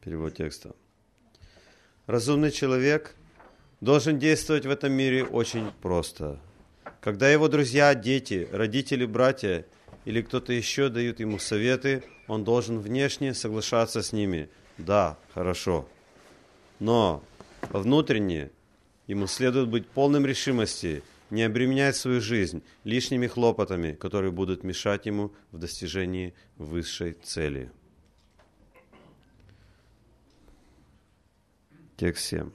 Перевод текста. Разумный человек должен действовать в этом мире очень просто. Когда его друзья, дети, родители, братья или кто-то еще дают ему советы, он должен внешне соглашаться с ними. Да, хорошо. Но внутренне ему следует быть полным решимости не обременять свою жизнь лишними хлопотами, которые будут мешать ему в достижении высшей цели. Текст 7.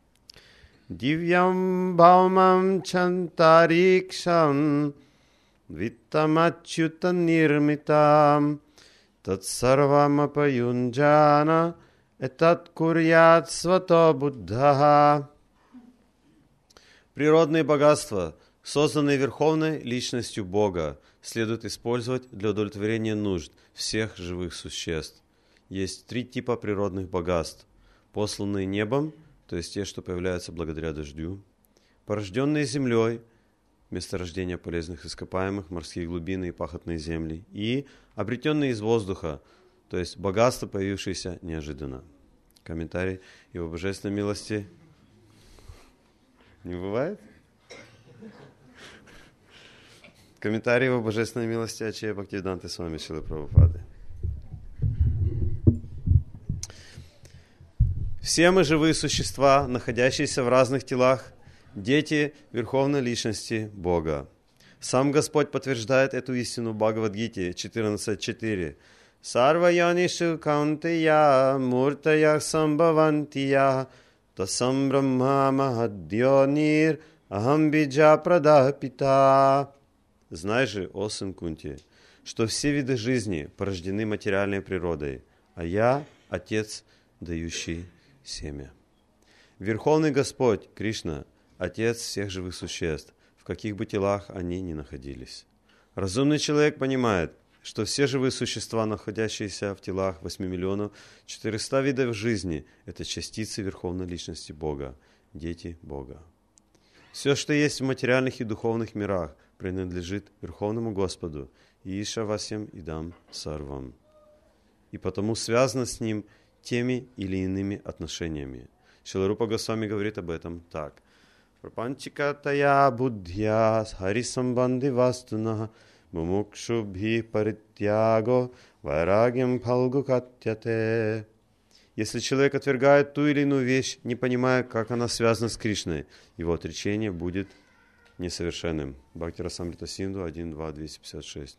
Дивьям баумам чантарикшам виттамачюта нирмитам татсарвам апаюнджана этат курьят свато буддаха. Природные богатства, созданные Верховной Личностью Бога, следует использовать для удовлетворения нужд всех живых существ. Есть 3 типа природных богатств. Посланные небом, то есть те, что появляются благодаря дождю, порожденные землей, месторождения полезных ископаемых, морские глубины и пахотные земли, и обретенные из воздуха, то есть богатства, появившиеся неожиданно. Комментарий. Его божественной милости не бывает? Комментарий Его божественной милости Ачея Бхактивиданты Свами Шрилы Прабхупады. Все мы живые существа, находящиеся в разных телах, дети Верховной Личности Бога. Сам Господь подтверждает эту истину в Бхагавад-гите 14.4. Сарва йонишу каунтея муртая самбавантия тасам брахма махадьонир ахам биджа прадапита. Знай же, о сын Кунти, что все виды жизни порождены материальной природой, а я – Отец, дающий семя. Верховный Господь, Кришна, Отец всех живых существ, в каких бы телах они ни находились. Разумный человек понимает, что все живые существа, находящиеся в телах 8 миллионов 400 видов жизни, это частицы Верховной Личности Бога, дети Бога. Все, что есть в материальных и духовных мирах, принадлежит Верховному Господу, Иша Васям Идам Сарвам, и потому связано с Ним теми или иными отношениями. Шрила Рупа Госвами говорит об этом так. Прапанчикатая буддхя харисамбанди вастуна мумукшубхи паритьяго вайрагьям фалгу катьяте. Если человек отвергает ту или иную вещь, не понимая, как она связана с Кришной, его отречение будет несовершенным. Бхакти Расамрита Синду 1.2.256.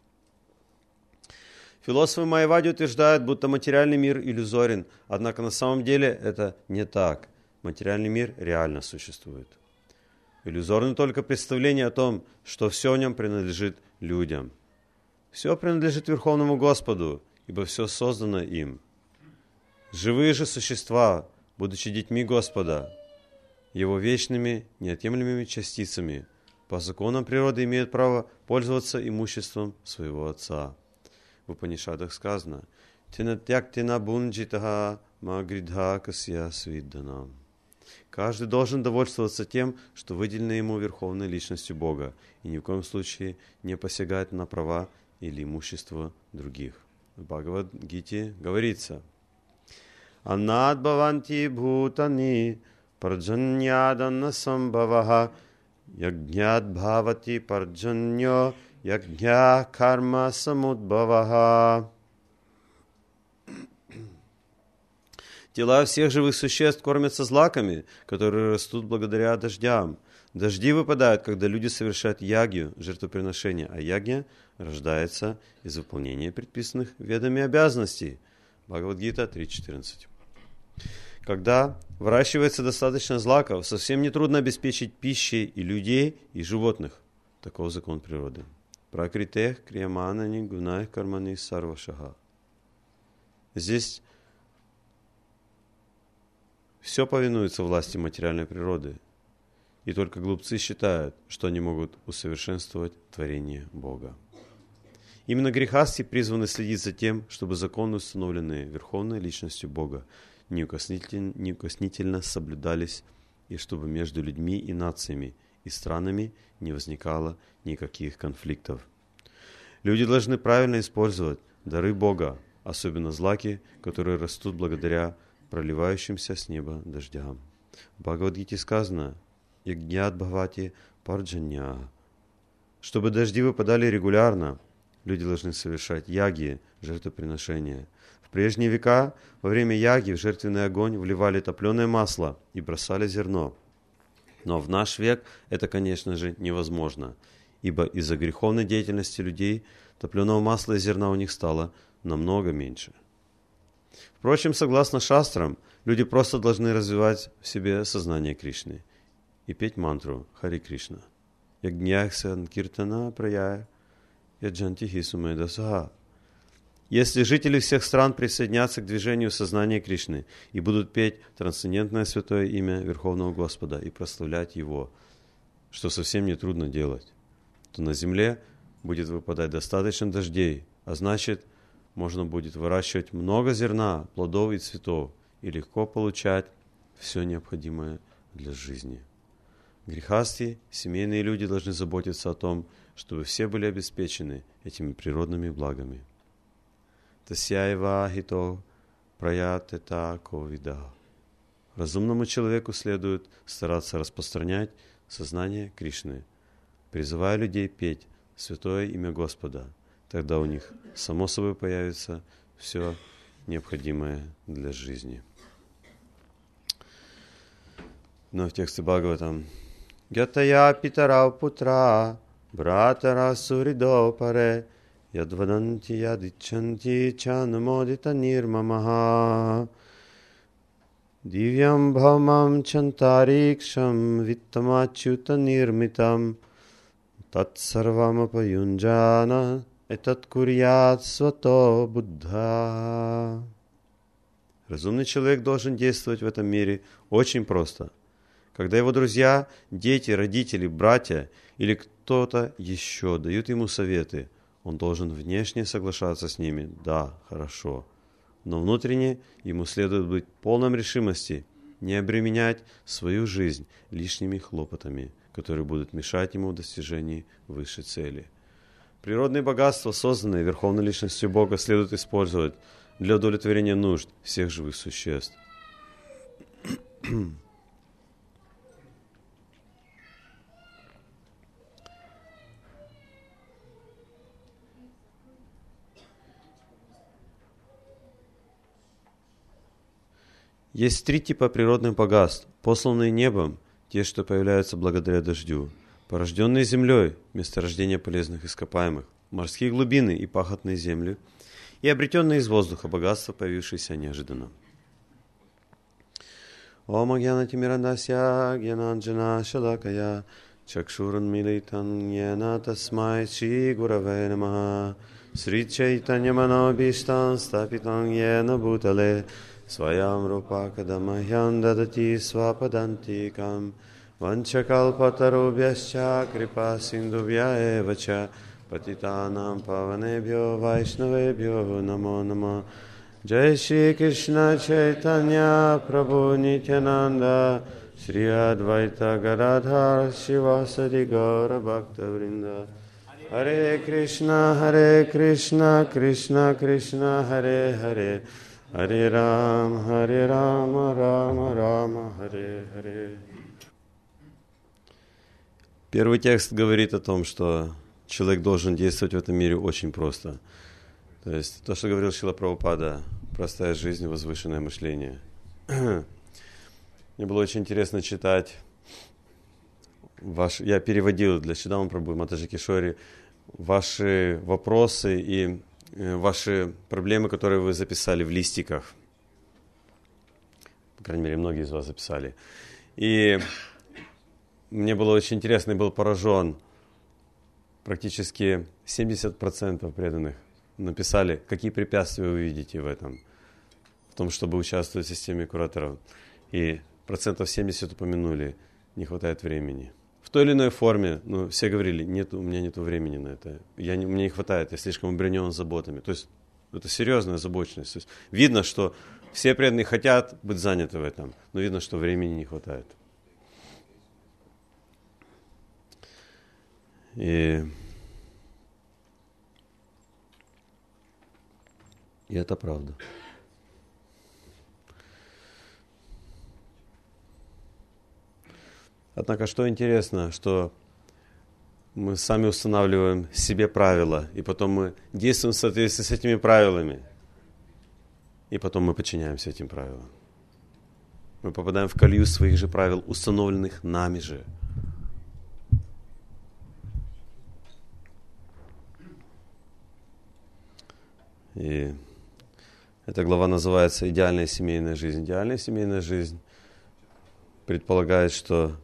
Философы Майявади утверждают, будто материальный мир иллюзорен, однако на самом деле это не так. Материальный мир реально существует. Иллюзорно только представление о том, что все в нем принадлежит людям. Все принадлежит Верховному Господу, ибо все создано им. Живые же существа, будучи детьми Господа, Его вечными, неотъемлемыми частицами, по законам природы имеют право пользоваться имуществом своего Отца. В Упанишадах сказано: «Тинатяктина бунджитаха магридха касья свидданам». Каждый должен довольствоваться тем, что выделено ему Верховной Личностью Бога, и ни в коем случае не посягать на права или имущество других. В Бхагавад-гите говорится: «Аннад бхаванти бхутани парджаньяданна самбхаваха ягнят бхавати парджаньо ягня карма самудбхаваха». Тела всех живых существ кормятся злаками, которые растут благодаря дождям. Дожди выпадают, когда люди совершают ягью, жертвоприношение, а ягья рождается из выполнения предписанных ведами обязанностей. Бхагавад-гита 3.14. Когда выращивается достаточно злаков, совсем нетрудно обеспечить пищей и людей, и животных. Таков закон природы. Пракритех крияманани гунай кармани сарвашаха. Здесь все повинуется власти материальной природы, и только глупцы считают, что они могут усовершенствовать творение Бога. Именно грехасти призваны следить за тем, чтобы законы, установленные Верховной Личностью Бога, неукоснительно соблюдались, и чтобы между людьми и нациями и странами не возникало никаких конфликтов. Люди должны правильно использовать дары Бога, особенно злаки, которые растут благодаря проливающимся с неба дождям. В Бхагавад-гите сказано «Ягнят бхавати парджанья». Чтобы дожди выпадали регулярно, люди должны совершать яги, жертвоприношения. В прежние века во время яги в жертвенный огонь вливали топленое масло и бросали зерно. Но в наш век это, конечно же, невозможно, ибо из-за греховной деятельности людей топленого масла и зерна у них стало намного меньше. Впрочем, согласно шастрам, люди просто должны развивать в себе сознание Кришны и петь мантру Хари Кришна. Ягньяхсан киртана прая яджанти хисумедасаха. Если жители всех стран присоединятся к движению сознания Кришны и будут петь трансцендентное святое имя Верховного Господа и прославлять Его, что совсем не трудно делать, то на земле будет выпадать достаточно дождей, а значит, можно будет выращивать много зерна, плодов и цветов и легко получать все необходимое для жизни. Грехасти, семейные люди должны заботиться о том, чтобы все были обеспечены этими природными благами. Тасяева хито праятета ковида. Разумному человеку следует стараться распространять сознание Кришны, призывая людей петь святое имя Господа. Тогда у них само собой появится все необходимое для жизни. Но в тексте Бхагаватам Гятая питарау путра братара суридо паре ядваданти ядичанти чанамодита нирмамаха дивьям бхамам чантарикшам виттамачюта нирмитам татсарвамапаюнджана этот курьят свато будда. Разумный человек должен действовать в этом мире очень просто. Когда его друзья, дети, родители, братья или кто-то еще дают ему советы, он должен внешне соглашаться с ними. Да, хорошо. Но внутренне ему следует быть полной решимости не обременять свою жизнь лишними хлопотами, которые будут мешать ему в достижении высшей цели. Природные богатства, созданные Верховной Личностью Бога, следует использовать для удовлетворения нужд всех живых существ. Есть три типа природных богатств, посланные небом, те, что появляются благодаря дождю, порожденные землей, месторождения полезных ископаемых, морские глубины и пахотные земли, и обретенные из воздуха богатства, появившиеся неожиданно. Ом агьянати мирандасья гьянанджана шалакая чакшуран милитан гьяна тасмай шри гураве намаха Сри чайтанья манобиштан стапитан гьяна бутале Swayam rupa kadamahyam dadati swapadantикам vanchakalpatarubhyascha kripa sindhubhya evacha patitanam pavanebhyo vaishnavebhyo namo namo Jai Shri Krishna Chaitanya Prabhu Nityananda Shri Advaita Gadadhar Shivasadi Gaura Bhakta Vrinda Hare Krishna Krishna Krishna Hare Hare Hare Rama, Rama Rama, Hare Hare. Первый текст говорит о том, что человек должен действовать в этом мире очень просто. То есть то, что говорил Шрила Прабхупада, простая жизнь, возвышенное мышление. Мне было очень интересно читать, я переводил для Чидамы Прабху Матаджи Кишори ваши вопросы и ваши проблемы, которые вы записали в листиках. По крайней мере, многие из вас записали. И мне было очень интересно, я был поражен. Практически 70% преданных написали, какие препятствия вы видите в этом, в том, чтобы участвовать в системе кураторов. И 70% упомянули, не хватает времени. В той или иной форме, все говорили, у меня нет времени на это, мне не хватает, я слишком обременен заботами. То есть это серьезная озабоченность. То есть видно, что все преданные хотят быть заняты в этом, но видно, что времени не хватает. И это правда. Однако, что интересно, что мы сами устанавливаем себе правила, и потом мы действуем в соответствии с этими правилами, и потом мы подчиняемся этим правилам. Мы попадаем в колею своих же правил, установленных нами же. И эта глава называется «Идеальная семейная жизнь». Идеальная семейная жизнь предполагает, что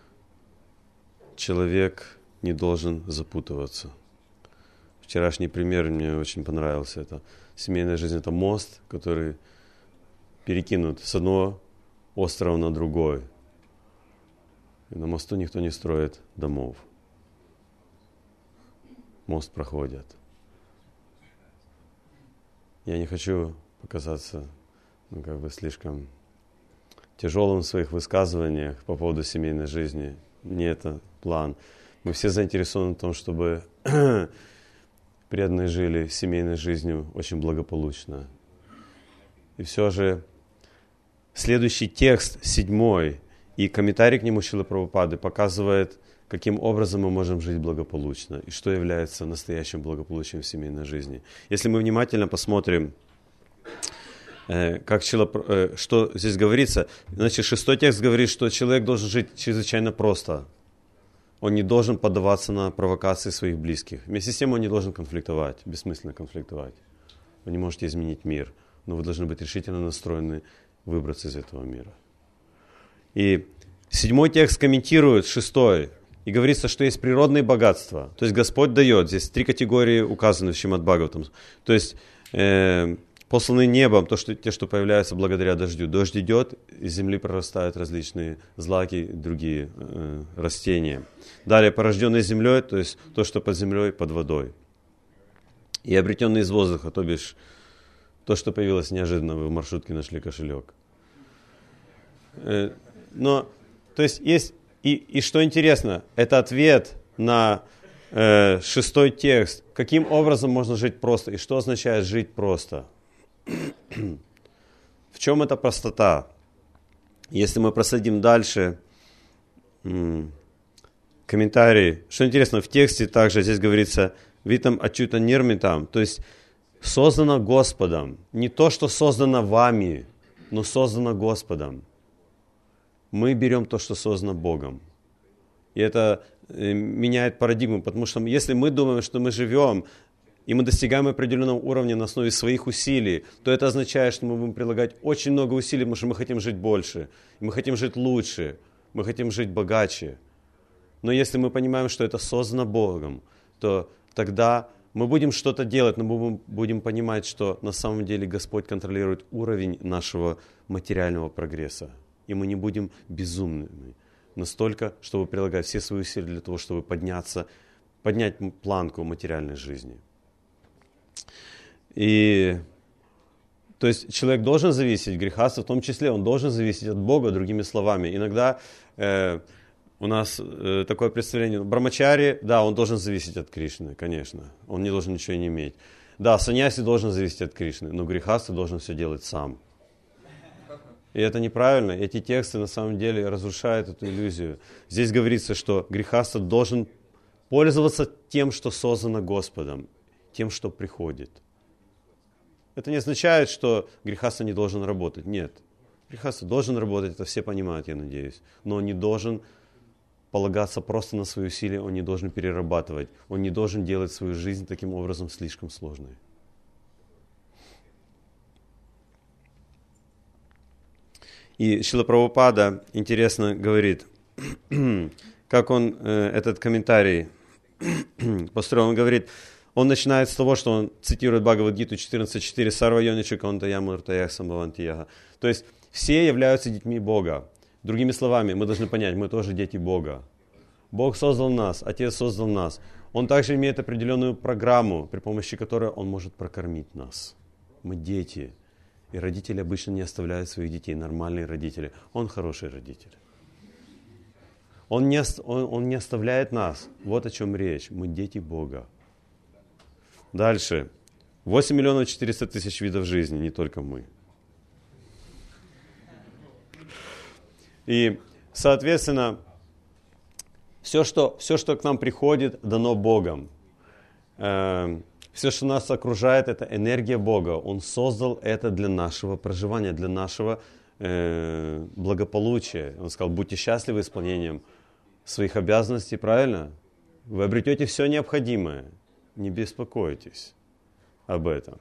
человек не должен запутываться. Вчерашний пример мне очень понравился. Это семейная жизнь – это мост, который перекинут с одного острова на другой. И на мосту никто не строит домов. Мост проходит. Я не хочу показаться слишком тяжелым в своих высказываниях по поводу семейной жизни. Не это план. Мы все заинтересованы в том, чтобы преданные жили семейной жизнью очень благополучно. И все же следующий текст, 7, и комментарий к нему Шрилы Прабхупады показывает, каким образом мы можем жить благополучно и что является настоящим благополучием в семейной жизни. Если мы внимательно посмотрим, что здесь говорится, значит, 6 текст говорит, что человек должен жить чрезвычайно просто. Он не должен поддаваться на провокации своих близких. Вместе с тем он не должен конфликтовать, бессмысленно конфликтовать. Вы не можете изменить мир, но вы должны быть решительно настроены выбраться из этого мира. И 7 текст комментирует 6 и говорится, что есть природные богатства. То есть Господь дает, здесь 3 категории указаны в Шримад Бхагаватам. То есть посланы небом, те, что появляются благодаря дождю. Дождь идет, из земли прорастают различные злаки, другие растения. Далее порожденные землей, то есть то, что под землей, под водой. И обретенные из воздуха, то бишь то, что появилось неожиданно, вы в маршрутке нашли кошелек. Но, то есть и что интересно, это ответ на 6 текст. Каким образом можно жить просто? И что означает жить просто? В чем эта простота? Если мы проследим дальше, комментарий. Что интересно, в тексте также здесь говорится «витам ачюта нирмитам», то есть создано Господом. Не то, что создано вами, но создано Господом. Мы берем то, что создано Богом. И это меняет парадигму, потому что если мы думаем, что мы живем, и мы достигаем определенного уровня на основе своих усилий, то это означает, что мы будем прилагать очень много усилий, потому что мы хотим жить больше, мы хотим жить лучше, мы хотим жить богаче. Но если мы понимаем, что это создано Богом, то тогда мы будем что-то делать, но мы будем понимать, что на самом деле Господь контролирует уровень нашего материального прогресса. И мы не будем безумными настолько, чтобы прилагать все свои усилия для того, чтобы поднять планку материальной жизни. И то есть человек должен зависеть, грехастха в том числе, он должен зависеть от Бога, другими словами. Иногда у нас такое представление, брамачари, да, он должен зависеть от Кришны, конечно, он не должен ничего не иметь. Да, саньяси должен зависеть от Кришны, но грехастха должен все делать сам. И это неправильно. Эти тексты на самом деле разрушают эту иллюзию. Здесь говорится, что грехастха должен пользоваться тем, что создано Господом, тем, что приходит. Это не означает, что грехастха не должен работать. Нет. Грехастха должен работать, это все понимают, я надеюсь. Но он не должен полагаться просто на свои усилия, он не должен перерабатывать, он не должен делать свою жизнь таким образом слишком сложной. И Шрила Прабхупада, интересно, говорит, как он этот комментарий построил. Он говорит, он начинает с того, что он цитирует Бхагавад-гиту 14.4 «Сарва йонича контая муртаях самбхавантияха». То есть все являются детьми Бога. Другими словами, мы должны понять, мы тоже дети Бога. Бог создал нас, Отец создал нас. Он также имеет определенную программу, при помощи которой Он может прокормить нас. Мы дети. И родители обычно не оставляют своих детей, нормальные родители. Он хороший родитель. Он не оставляет нас. Вот о чем речь. Мы дети Бога. Дальше. 8 миллионов 400 тысяч видов жизни, не только мы. И, соответственно, Все, что к нам приходит, дано Богом. Все, что нас окружает, это энергия Бога. Он создал это для нашего проживания, для нашего благополучия. Он сказал, будьте счастливы исполнением своих обязанностей, правильно? Вы обретете все необходимое. Не беспокойтесь об этом.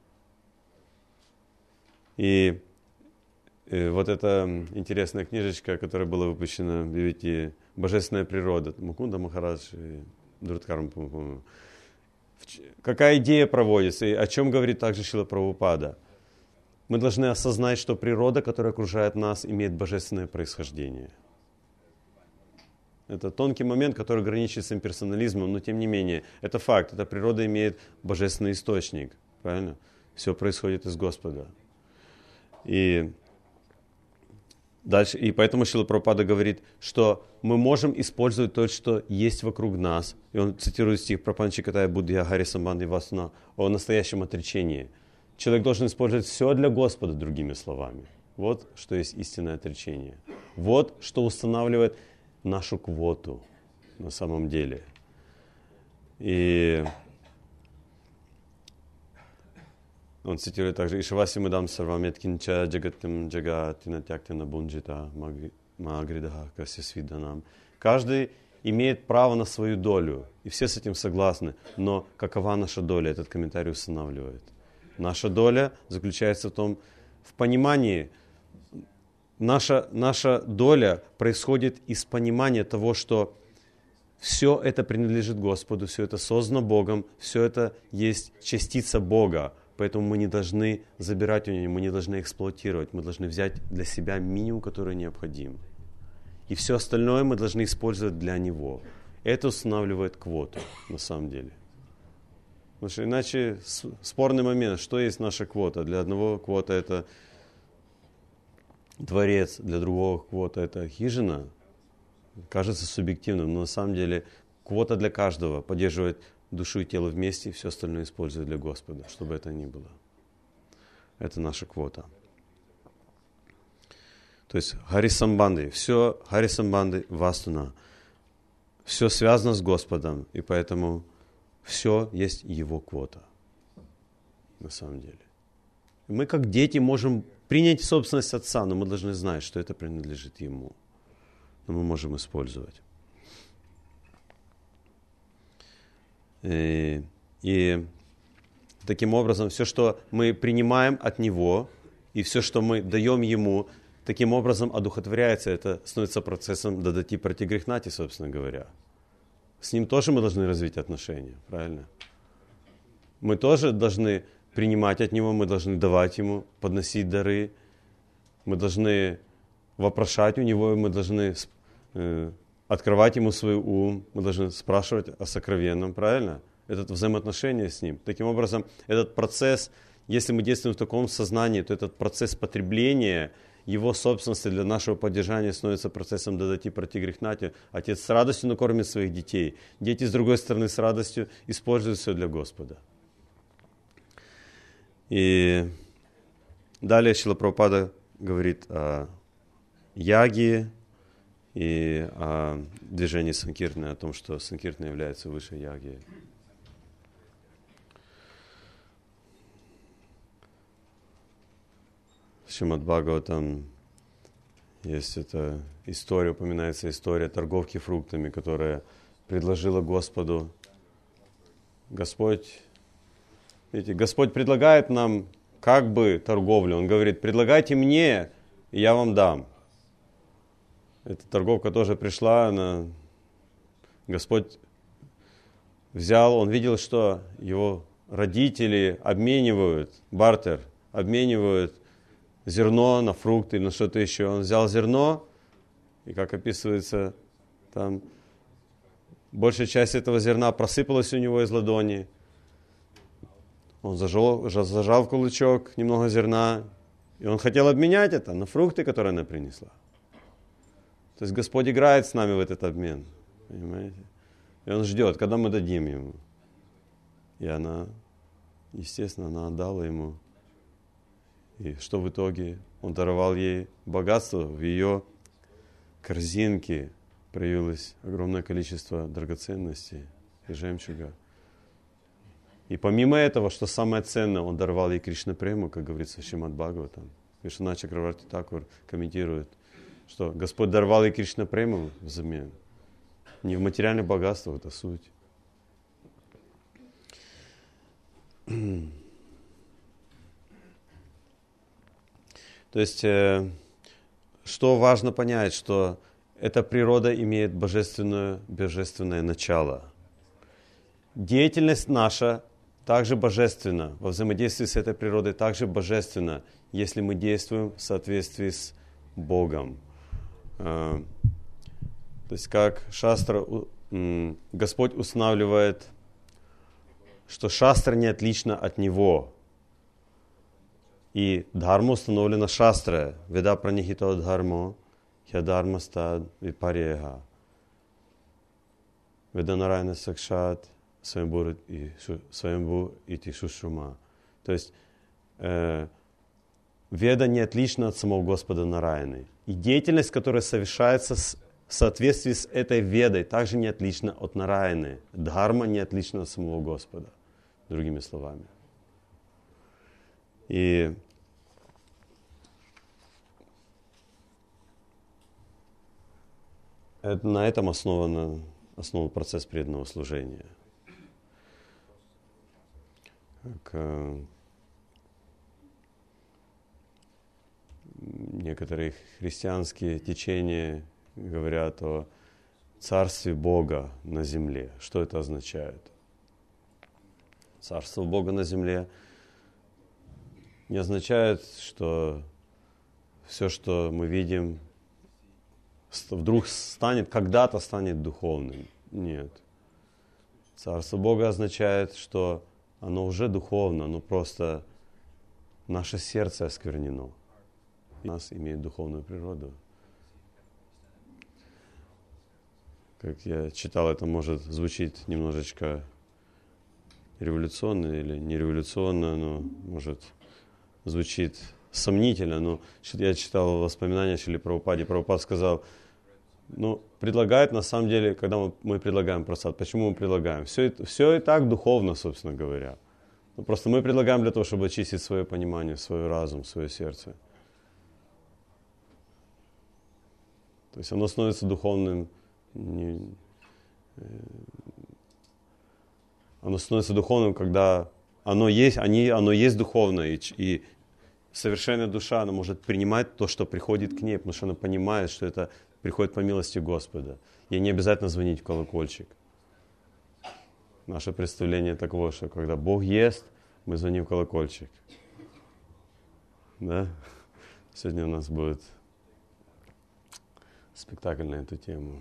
И вот эта интересная книжечка, которая была выпущена в BVT, «Божественная природа», Мукунда Махарадж и Дурдхарма, по-моему. Какая идея проводится и о чем говорит также Шрила Прабхупада? Мы должны осознать, что природа, которая окружает нас, имеет божественное происхождение. Это тонкий момент, который граничит с имперсонализмом, но тем не менее, это факт. Эта природа имеет божественный источник. Правильно? Все происходит из Господа. И дальше, и поэтому Шрила Прабхупада говорит, что мы можем использовать то, что есть вокруг нас. И он цитирует стих Прапанчикатая Буддхия Хари Самбанди Васуна о настоящем отречении. Человек должен использовать все для Господа, другими словами. Вот что есть истинное отречение. Вот что устанавливает нашу квоту на самом деле. И он цитирует также «Ишваси мадам сарваметкинча джагатим джагатина тяктина бунджита магридаха касисвиданам». Каждый имеет право на свою долю, и все с этим согласны. Но какова наша доля, этот комментарий устанавливает. Наша доля заключается в понимании. Наша доля происходит из понимания того, что все это принадлежит Господу, все это создано Богом, все это есть частица Бога. Поэтому мы не должны забирать у Него, мы не должны эксплуатировать, мы должны взять для себя минимум, который необходим. И все остальное мы должны использовать для Него. Это устанавливает квоту, на самом деле. Потому что иначе спорный момент, что есть наша квота. Для одного квота это дворец, для другого квота это хижина. Кажется субъективным, но на самом деле квота для каждого поддерживает душу и тело вместе, и все остальное использует для Господа, чтобы это ни было. Это наша квота. То есть Харисамбанды, все Харисамбанды Вастуна, все связано с Господом, и поэтому все есть Его квота, на самом деле. Мы как дети можем принять собственность Отца, но мы должны знать, что это принадлежит Ему. Но мы можем использовать. И таким образом, все, что мы принимаем от Него, и все, что мы даем Ему, таким образом одухотворяется, это становится процессом дадати пратигрихнати, собственно говоря. С Ним тоже мы должны развить отношения, правильно? Мы тоже должны принимать от Него, мы должны давать Ему, подносить дары, мы должны вопрошать у Него, мы должны открывать Ему свой ум, мы должны спрашивать о сокровенном, правильно? Это взаимоотношение с Ним. Таким образом, этот процесс, если мы действуем в таком сознании, то этот процесс потребления Его собственности для нашего поддержания становится процессом дадати пратигрихнати. Отец с радостью накормит своих детей. Дети, с другой стороны, с радостью используют все для Господа. И далее Шрила Прабхупада говорит о яге и о движении санкиртаны, о том, что санкиртана является выше яги. В Шримад Бхагаватам есть эта история, упоминается история торговки фруктами, которая предложила Господу. Господь предлагает нам как бы торговлю. Он говорит, предлагайте мне, и я вам дам. Эта торговка тоже пришла, Господь взял, он видел, что его родители обменивают, бартер, обменивают зерно на фрукты или на что-то еще. Он взял зерно, и как описывается, там большая часть этого зерна просыпалась у него из ладони. Он зажал в кулачок немного зерна, и он хотел обменять это на фрукты, которые она принесла. То есть Господь играет с нами в этот обмен, понимаете? И Он ждет, когда мы дадим Ему. И она, естественно, она отдала Ему. И что в итоге? Он даровал ей богатство в ее корзинке, проявилось огромное количество драгоценностей и жемчуга. И помимо этого, что самое ценное, он даровал ей Кришна-прему, как говорится в Шримад Бхагаватам. Вишванат Чакраварти Такур комментирует, что Господь даровал ей Кришна-прему взамен. Не в материальных богатствах, это суть. То есть, что важно понять, что эта природа имеет божественное начало. Деятельность наша также божественна, во взаимодействии с этой природой также божественна, если мы действуем в соответствии с Богом. То есть, как Шастра, Господь устанавливает, что Шастра не отлична от Него. И дхарма установлена Шастра. Веда пранихито дхармо, хьядарма стад випареха. Веда нарайна сакшат, сваямбу ити шушрума. То есть, Веда не отлична от самого Господа Нараяны. И деятельность, которая совершается в соответствии с этой Ведой, также не отлична от Нараяны. Дхарма не отлична от самого Господа, другими словами. И на этом основан процесс преданного служения. Как некоторые христианские течения говорят о царстве Бога на земле. Что это означает? Царство Бога на земле не означает, что все, что мы видим, вдруг когда-то станет духовным. Нет. Царство Бога означает, что оно уже духовно, но просто наше сердце осквернено. У нас имеет духовную природу. Как я читал, это может звучить немножечко революционно или не революционно, но может звучит сомнительно. Но я читал воспоминания Шрилы Прабхупады. Прабхупад сказал, предлагает на самом деле, когда мы предлагаем прасад, почему мы предлагаем? Все и так духовно, собственно говоря. Просто мы предлагаем для того, чтобы очистить свое понимание, свой разум, свое сердце. То есть оно становится духовным, оно становится духовным, когда оно есть духовное, и совершенная душа, она может принимать то, что приходит к ней, потому что она понимает, что это приходит по милости Господа. Ей не обязательно звонить в колокольчик. Наше представление таково, что когда Бог ест, мы звоним в колокольчик. Да? Сегодня у нас будет спектакль на эту тему.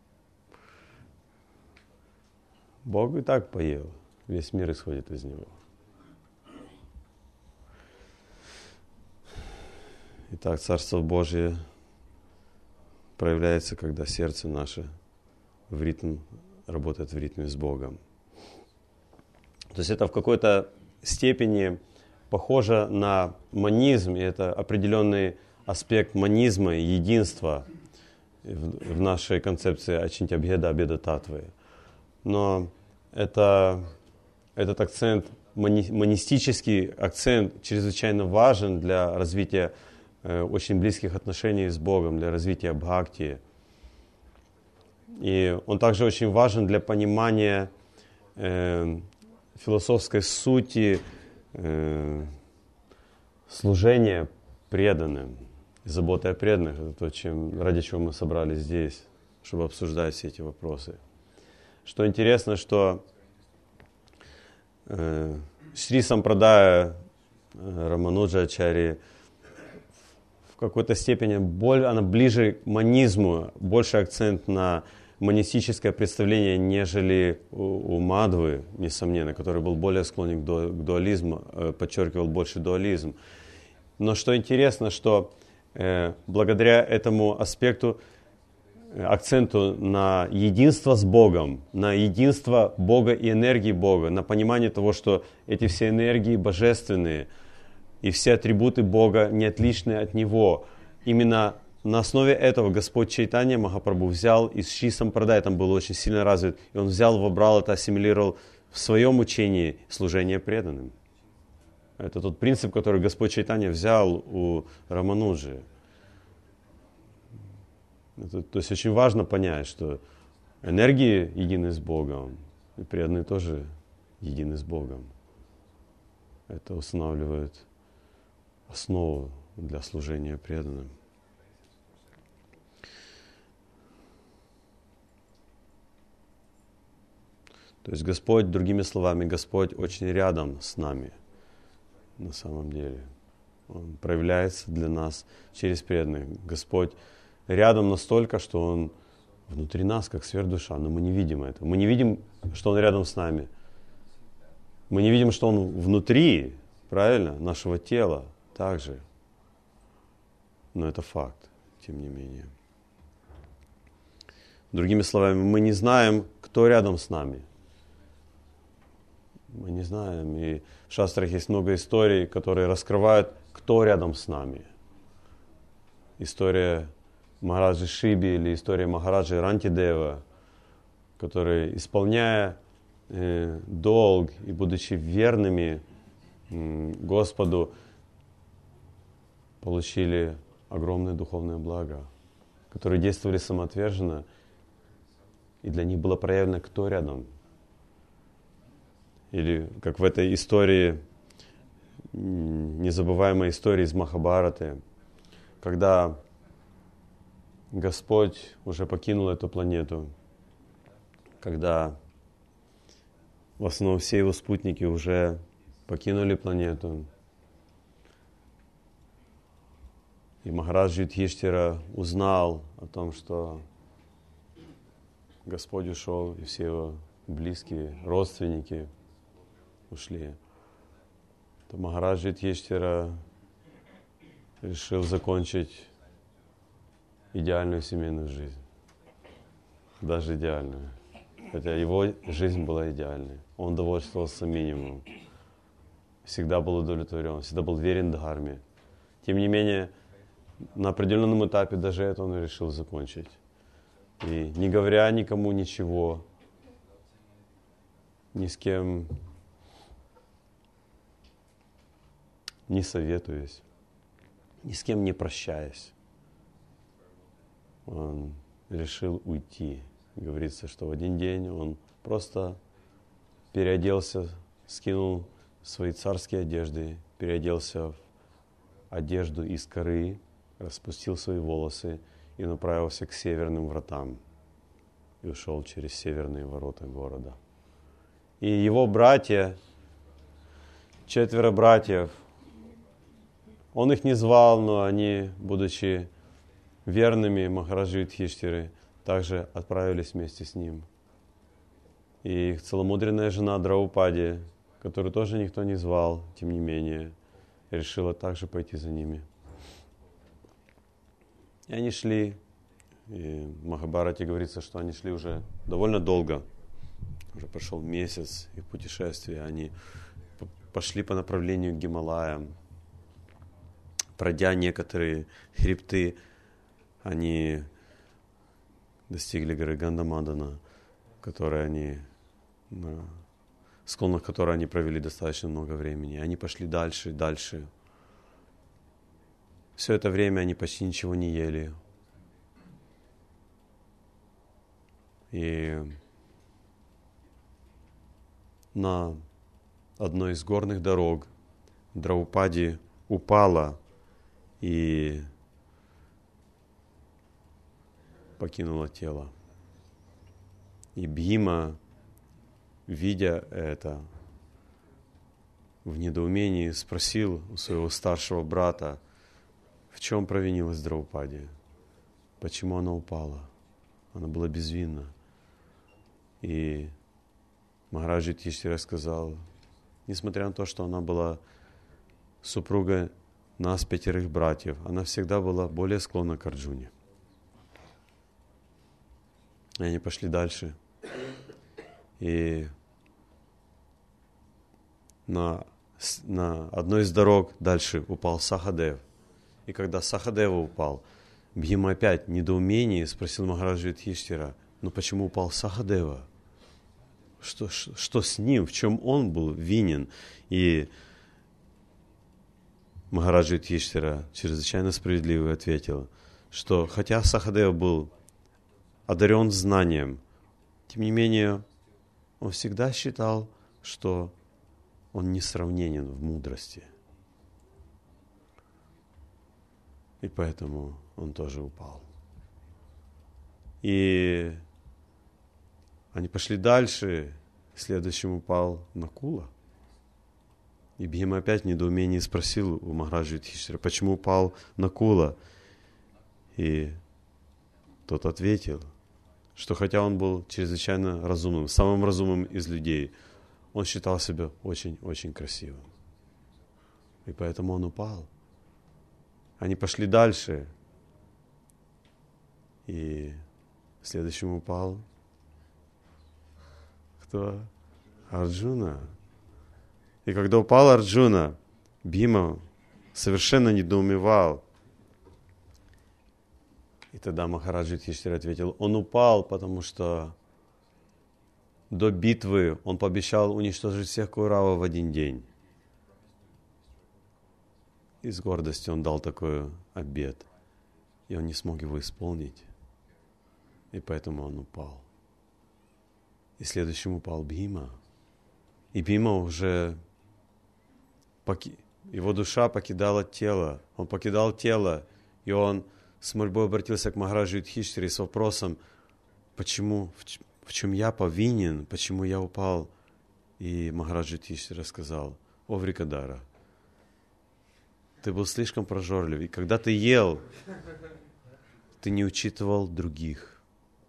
Бог и так поел. Весь мир исходит из Него. Итак, Царство Божие проявляется, когда сердце наше работает в ритме с Богом. То есть это в какой-то степени похоже на монизм, и это определенный аспект монизма и единства в нашей концепции Ачинтябхеда Абеда Татвы. Но этот акцент, монистический акцент, чрезвычайно важен для развития очень близких отношений с Богом, для развития бхакти. И он также очень важен для понимания философской сути служения преданным. Забота о преданных – это то, ради чего мы собрались здесь, чтобы обсуждать все эти вопросы. Что интересно, что Шри Сампрадая Рамануджачари в какой-то степени она ближе к монизму, больше акцент на монистическое представление, нежели у Мадхвы, несомненно, который был более склонен к дуализму, подчеркивал больше дуализм. Но что интересно, что благодаря этому аспекту, акценту на единство с Богом, на единство Бога и энергии Бога, на понимание того, что эти все энергии божественные и все атрибуты Бога не отличны от Него. Именно на основе этого Господь Чайтанья Махапрабху взял и с Шри Сампрадай там был очень сильно развит, и он взял, вобрал это, ассимилировал в своем учении служение преданным. Это тот принцип, который Господь Чайтанья взял у Рамануджи. То есть очень важно понять, что энергии едины с Богом, и преданные тоже едины с Богом. Это устанавливает основу для служения преданным. То есть Господь, другими словами, Господь очень рядом с нами на самом деле. Он проявляется для нас через преданных. Господь рядом настолько, что Он внутри нас, как сверхдуша, но мы не видим этого. Мы не видим, что Он рядом с нами. Мы не видим, что Он внутри, правильно, нашего тела также. Но это факт, тем не менее. Другими словами, мы не знаем, кто рядом с нами. Мы не знаем. И в шастрах есть много историй, которые раскрывают, кто рядом с нами. История Махараджи Шиби или история Махараджи Рантидева, которые, исполняя долг и будучи верными Господу, получили огромное духовное благо, которые действовали самоотверженно, и для них было проявлено, кто рядом. Или как в этой истории, незабываемой истории из Махабхараты, когда Господь уже покинул эту планету, когда в основном все его спутники уже покинули планету, и Махарадж Юдхиштира узнал о том, что Господь ушел, и все его близкие, родственники ушли, то Махарадж Юдхиштира решил закончить идеальную семейную жизнь. Даже идеальную. Хотя его жизнь была идеальной. Он довольствовался минимумом. Всегда был удовлетворен, всегда был верен дхарме. Тем не менее, на определенном этапе даже это он решил закончить. И не говоря никому ничего, ни с кем не советуясь, ни с кем не прощаясь, он решил уйти. Говорится, что в один день он просто переоделся, скинул свои царские одежды, переоделся в одежду из коры, распустил свои волосы и направился к северным вратам и ушел через северные ворота города. И его братья, 4 братьев, он их не звал, но они, будучи верными Махараджи Юдхиштиры, также отправились вместе с ним. И их целомудренная жена Драупади, которую тоже никто не звал, тем не менее, решила также пойти за ними. И они шли, и в Махабхарате говорится, что они шли уже довольно долго. Уже прошел месяц их путешествия. Они пошли по направлению к Гималаям. Пройдя некоторые хребты, они достигли горы Гандамадана, на склонах которой они провели достаточно много времени. Они пошли дальше, дальше. Все это время они почти ничего не ели. И на одной из горных дорог Драупади упала и покинула тело. И Бхима, видя это, в недоумении спросил у своего старшего брата, в чем провинилась Драупади, почему она упала. Она была безвинна. И Махарадж Юдхиштира сказал, несмотря на то, что она была супругой нас 5 братьев, она всегда была более склонна к Арджуне. И они пошли дальше. И на одной из дорог дальше упал Сахадев. И когда Сахадева упал, Бхима опять в недоумении спросил Махараджа Юдхиштхира, ну почему упал Сахадева? Что с ним? В чем он был винен? И Махараджа Юдхиштхира чрезвычайно справедливо ответил, что хотя Сахадева был одарен знанием, тем не менее он всегда считал, что он несравненен в мудрости. И поэтому он тоже упал. И они пошли дальше. Следующим упал Накула. И Бхима опять в недоумении спросил у Махараджа Юдхиштхира, почему упал Накула. И тот ответил, что хотя он был чрезвычайно разумным, самым разумным из людей, он считал себя очень-очень красивым. И поэтому он упал. Они пошли дальше. И следующим упал кто? Арджуна. И когда упал Арджуна, Бхима совершенно недоумевал. И тогда Махараджа Юдхиштхира ответил, он упал, потому что до битвы он пообещал уничтожить всех Кауравов в один день. И с гордостью он дал такой обет. И он не смог его исполнить. И поэтому он упал. И следующим упал Бхима. И Бхима уже... Его душа покидала тело. Он покидал тело. И он с мольбой обратился к Махараджу Юдхиштхире с вопросом, почему, в чем я повинен, почему я упал. И Махараджа Юдхиштхира сказал, о Врикадара, ты был слишком прожорлив. И когда ты ел, ты не учитывал других.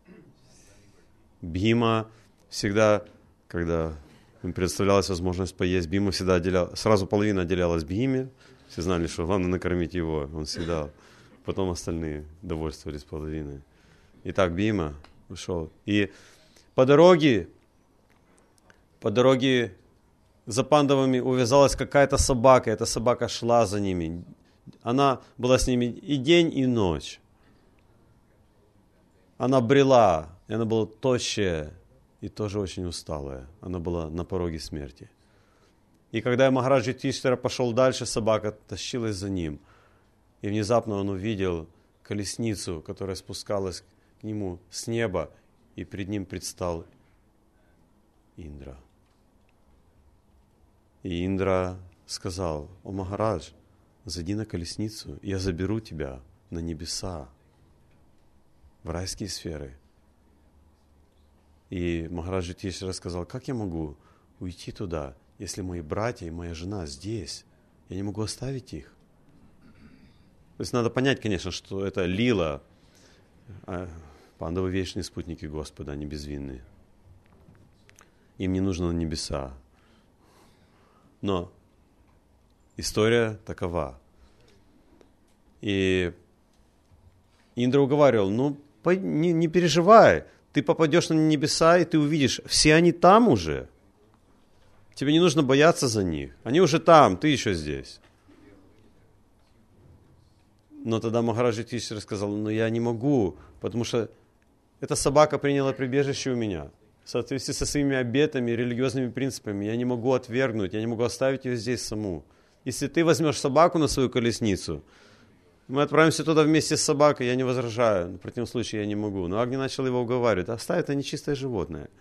Бхима всегда, когда им представлялась возможность поесть, Бхима всегда отделял, сразу половина отделялась Бхиме. Все знали, что главное накормить его. Он всегда. Потом остальные довольствовались половиной. Итак, Бхима ушел. И по дороге за пандавами увязалась какая-то собака. Эта собака шла за ними. Она была с ними и день, и ночь. Она брела, и она была тощая, и тоже очень усталая. Она была на пороге смерти. И когда Махараджа Юдхиштхира пошел дальше, собака тащилась за ним. И внезапно он увидел колесницу, которая спускалась к нему с неба, и перед ним предстал Индра. И Индра сказал, о Махарадж, зайди на колесницу, и я заберу тебя на небеса, в райские сферы. И Махараджа Юдхиштхира сказал, как я могу уйти туда, если мои братья и моя жена здесь? Я не могу оставить их. То есть надо понять, конечно, что это лила. Пандавы вечные спутники Господа, они безвинные. Им не нужно на небеса. Но история такова. И Индра уговаривал, не переживай, ты попадешь на небеса, и ты увидишь, все они там уже. Тебе не нужно бояться за них. Они уже там, ты еще здесь. Но тогда Махараджа Юдхиштхира сказал, я не могу, потому что эта собака приняла прибежище у меня. В соответствии со своими обетами, религиозными принципами, я не могу отвергнуть, я не могу оставить ее здесь саму. Если ты возьмешь собаку на свою колесницу, мы отправимся туда вместе с собакой, я не возражаю, в противном случае я не могу. Но Агни начал его уговаривать, оставь это нечистое животное.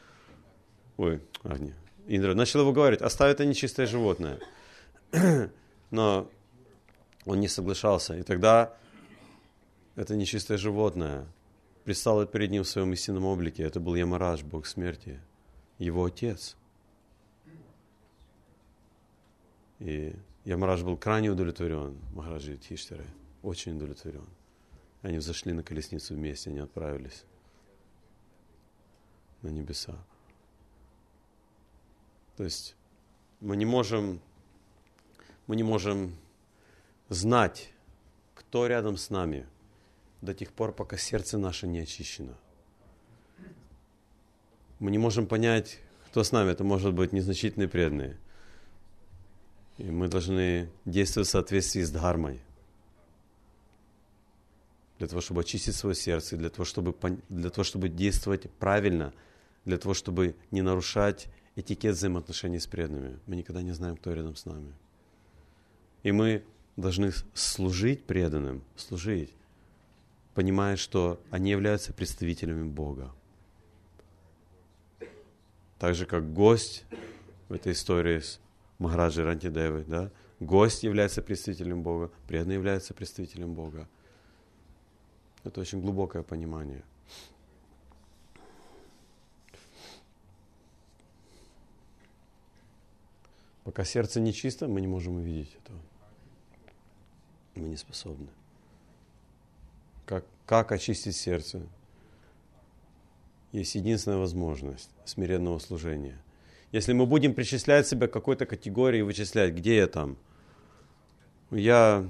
Индра начал его говорить, оставь это нечистое животное. Но он не соглашался. И тогда это нечистое животное предстало перед ним в своем истинном облике. Это был Ямарадж, бог смерти, его отец. И Ямарадж был крайне удовлетворен Махараджей Юдхиштхирой, очень удовлетворен. Они взошли на колесницу вместе, они отправились на небеса. То есть мы не можем знать, кто рядом с нами, до тех пор, пока сердце наше не очищено. Мы не можем понять, кто с нами. Это может быть незначительные преданные. И мы должны действовать в соответствии с дхармой. для того, чтобы очистить свое сердце, для того, чтобы действовать правильно, для того, чтобы не нарушать этикет взаимоотношений с преданными. Мы никогда не знаем, кто рядом с нами. И мы должны служить преданным, служить, понимая, что они являются представителями Бога. Так же, как гость в этой истории с Махараджей Рантидевой, да? Гость является представителем Бога, преданный является представителем Бога. Это очень глубокое понимание. Пока сердце не чисто, мы не можем увидеть этого. Мы не способны. Как очистить сердце? Есть единственная возможность смиренного служения. Если мы будем причислять себя к какой-то категории и вычислять, где я там, я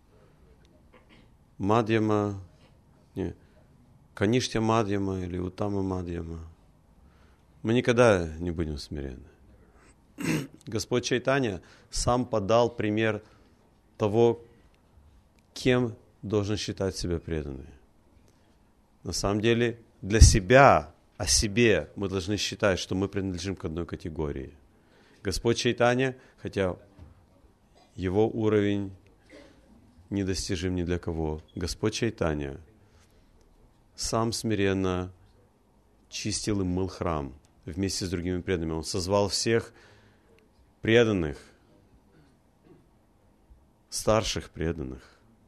Мадьяма, Каништя Мадьяма или Утама Мадьяма, мы никогда не будем смиренны. Господь Чайтанья сам подал пример того, кем должен считать себя преданный. На самом деле, для себя, о себе мы должны считать, что мы принадлежим к одной категории. Господь Чайтанья, хотя его уровень недостижим ни для кого, Господь Чайтанья сам смиренно чистил и мыл храм вместе с другими преданными. Он созвал всех преданных, старших преданных.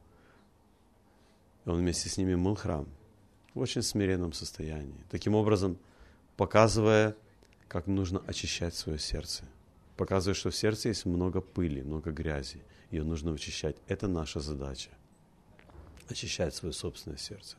И он вместе с ними мыл храм в очень смиренном состоянии. Таким образом, показывая, как нужно очищать свое сердце. Показывая, что в сердце есть много пыли, много грязи. Ее нужно очищать. Это наша задача. Очищать свое собственное сердце.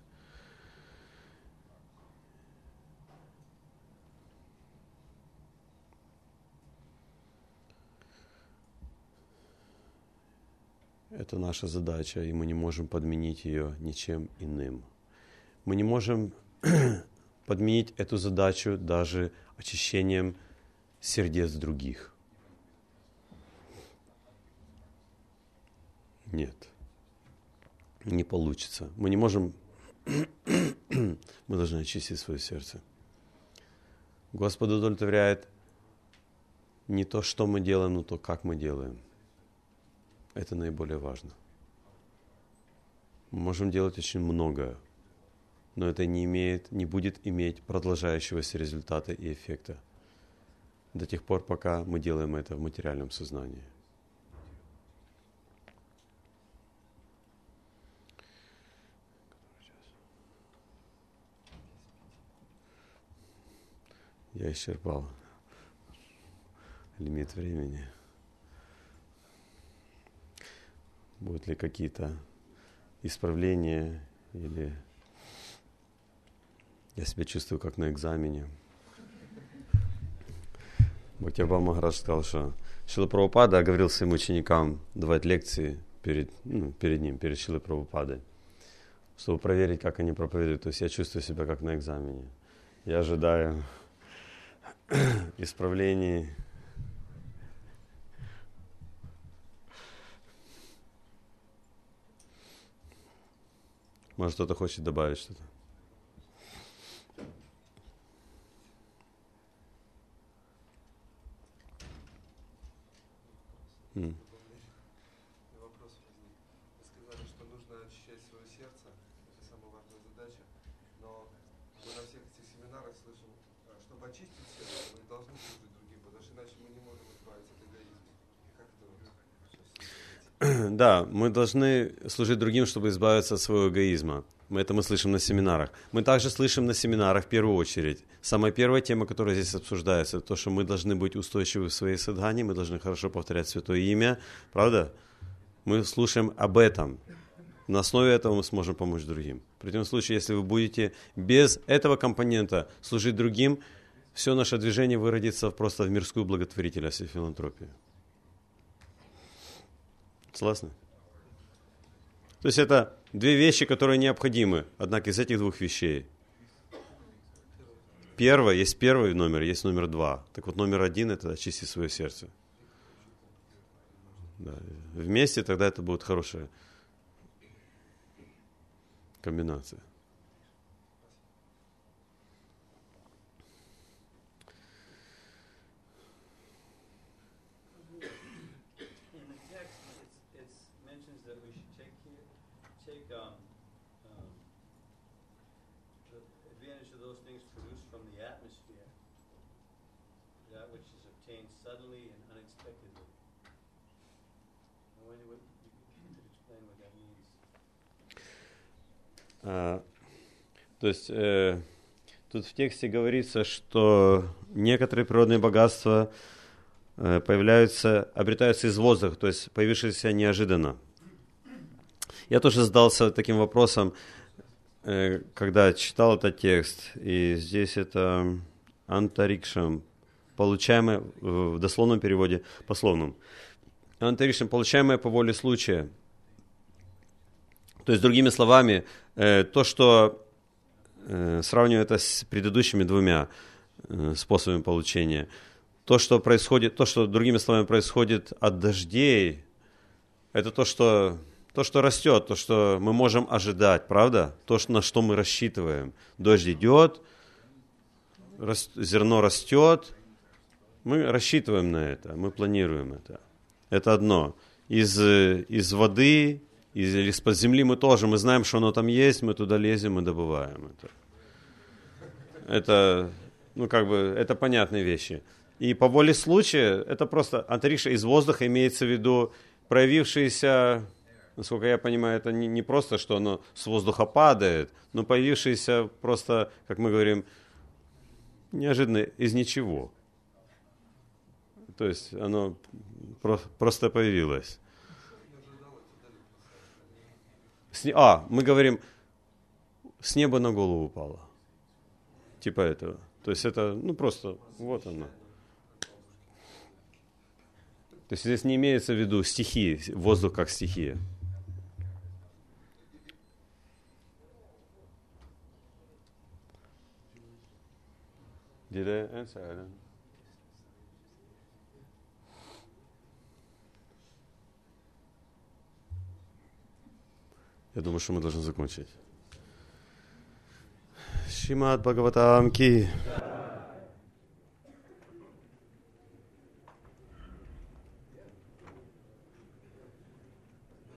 Это наша задача, и мы не можем подменить ее ничем иным. Мы не можем подменить эту задачу даже очищением сердец других. Нет, не получится. Мы не можем, мы должны очистить свое сердце. Господу удовлетворяет не то, что мы делаем, но то, как мы делаем. Это наиболее важно. Мы можем делать очень многое, но это не будет иметь продолжающегося результата и эффекта до тех пор, пока мы делаем это в материальном сознании. Я исчерпал лимит времени. Будут ли какие-то исправления или я себя чувствую как на экзамене. Бхактивinoda Махарадж сказал, что Шрила Прабхупада говорил своим ученикам давать лекции перед ним, перед Шрилой Прабхупадой, чтобы проверить, как они проповедуют. То есть я чувствую себя как на экзамене. Я ожидаю исправлений. Может, кто-то хочет добавить что-то? Вопрос возник. Вы сказали, что нужно очищать свое сердце. Это самая важная задача. Но мы на всех этих семинарах слышим, чтобы очистить сердце, мы должны служить другим, потому что иначе мы не можем избавиться от эгоизма. Как это? Да, мы должны служить другим, чтобы избавиться от своего эгоизма. Мы слышим на семинарах. Мы также слышим на семинарах в первую очередь. Самая первая тема, которая здесь обсуждается, то, что мы должны быть устойчивы в своей садхане, мы должны хорошо повторять Святое Имя. Правда? Мы слушаем об этом. На основе этого мы сможем помочь другим. В противном случае, если вы будете без этого компонента служить другим, все наше движение выродится просто в мирскую благотворительность и филантропию. Согласны? То есть это две вещи, которые необходимы, однако из этих двух вещей. Есть первый номер, есть номер 2. Так вот, номер 1 – это очистить свое сердце. Да. Вместе тогда это будет хорошее. комбинации. То есть тут в тексте говорится, что некоторые природные богатства обретаются из воздуха, то есть появившиеся неожиданно. Я тоже задался таким вопросом, когда читал этот текст, и здесь это антарикшам, получаемое в дословном переводе, пословном. Антарикшам, получаемое по воле случая. То есть, другими словами, то, что, сравнивая это с предыдущими двумя способами получения, то, что происходит, то, что, другими словами, происходит от дождей, это то, что растет, то, что мы можем ожидать, правда? То, на что мы рассчитываем. Дождь идет, зерно растет, мы рассчитываем на это, мы планируем это. Это одно. Из воды или из-под земли мы знаем, что оно там есть, мы туда лезем и добываем это. Это, это понятные вещи. И по воле случая, это просто антарикша из воздуха, имеется в виду проявившиеся, насколько я понимаю, это не просто, что оно с воздуха падает, но появившееся просто, как мы говорим, неожиданно из ничего. То есть оно просто появилось. Мы говорим, с неба на голову упало. Типа этого. То есть это, просто, вот оно. То есть здесь не имеется в виду стихии, воздух как стихия. Did I answer? I don't... Я думаю, что мы должны закончить. Шримад Бхагаватам ки.